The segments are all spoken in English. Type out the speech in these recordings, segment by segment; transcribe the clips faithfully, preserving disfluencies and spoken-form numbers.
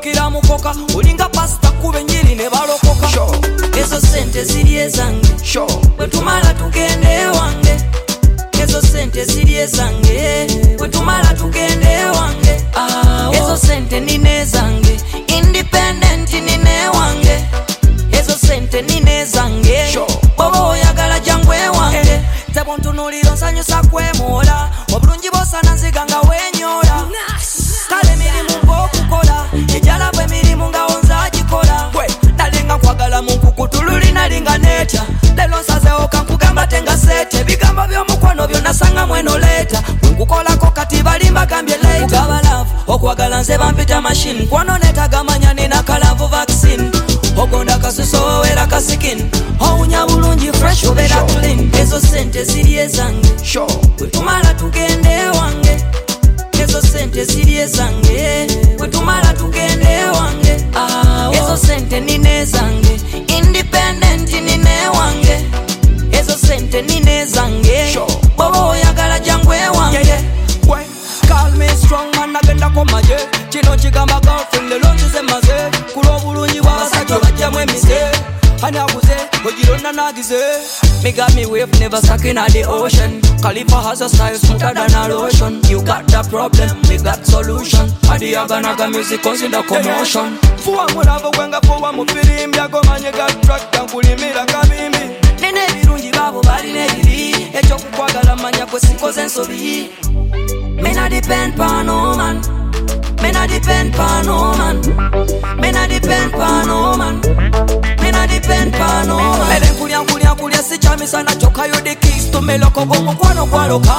kutokira mukoka ulinga pasta kube njiri ne balokoka Sure. Ezo sente ziri ezange Sure. wetumala tugende wange Ezo sente ziri ezange wetumala tugende wange ah, Ezo sente nine zange independent nine wange Ezo sente nine zange Sure. Bobo oyagala jangwe wange eh, Tebo ntunuliro nsanyusa kwemola obulungi bosana nziga nga wenyola Kale mirimu ng'okukola ejala bwe mirimu nga onza gikola nalinga nkwagala mu nkukutululi nalinga netya lelo nsazeho kankugamba tenga sete bigambo by'omukwano byonna sanga mweno leeta bwenkukolako kati balimba gambye leeta kugaba love okwagala nze bampita machine nkwano netagamanya nina kalavu vaccine ogonda kasuso owera kasikin owunya bulungi fresh obera clean ezo sente ziri ezange Sure. wetumala tugende wange Ezo sente ziri ezange wetumala tugende wange ah, Ezo sente nine zange independent nine wange Ezo sente nine zange Sure. Bobo oyagala jangwe wange Yeah, yeah. Why? Call me strong man agenda komaje kino kigamba girlfriend lelo nzize maze kulo obulungi bw'abasajja bajjamu emize ani aguze ogironna nagize Me got me wave never stuck in the ocean Khalifa has a style smoother than a lotion You got the problem, me got solution Adi aganaga music cause in the commotion Fuwa mulavo gwenga fuwa mufirimbi agomanye gatrakta nkulimira kabimbi Nine ebirungi babo balina ebibi ekyokukwagala manya kwe sikoze ensobi Me not depend pa no man Me not depend pa no man Me not depend pa no man Me not depend pa no man Mele nkulya nkulya nkulya sichamisa na choka yo the keys to me loko gomo kwano kwaloka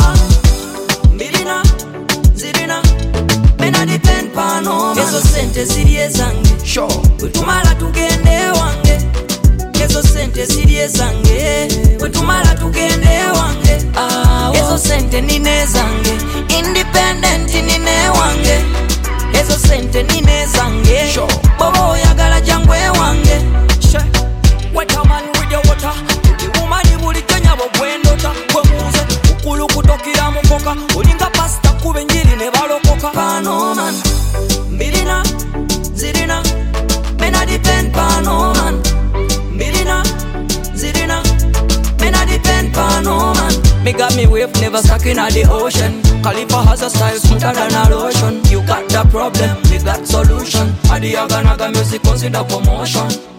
Mbirina, zirina Me not depend pa no man Ezo sente ziri ezange Sure. wetumala tugende wange Ezo sente ziri ezange wetumala tugende wange ah, Ezo sente nine zange independent nine wange Ezo sente nine zange Sure. Bobo oyagala jangwe wange She, wet a man with your water Uli umani buli kenya bobwendota Kwe muze ukulu kutokira mukoka ulinga pasta kube njiri ne balokoka Pano man, mbirina, zirina Me not depend pa no man Mbirina, zirina Me not depend pa no man Me got me wave never stuck in the ocean Khalifa has a style smoother than a lotion You got the problem, me got solution Adi aganaga music cause in the commotion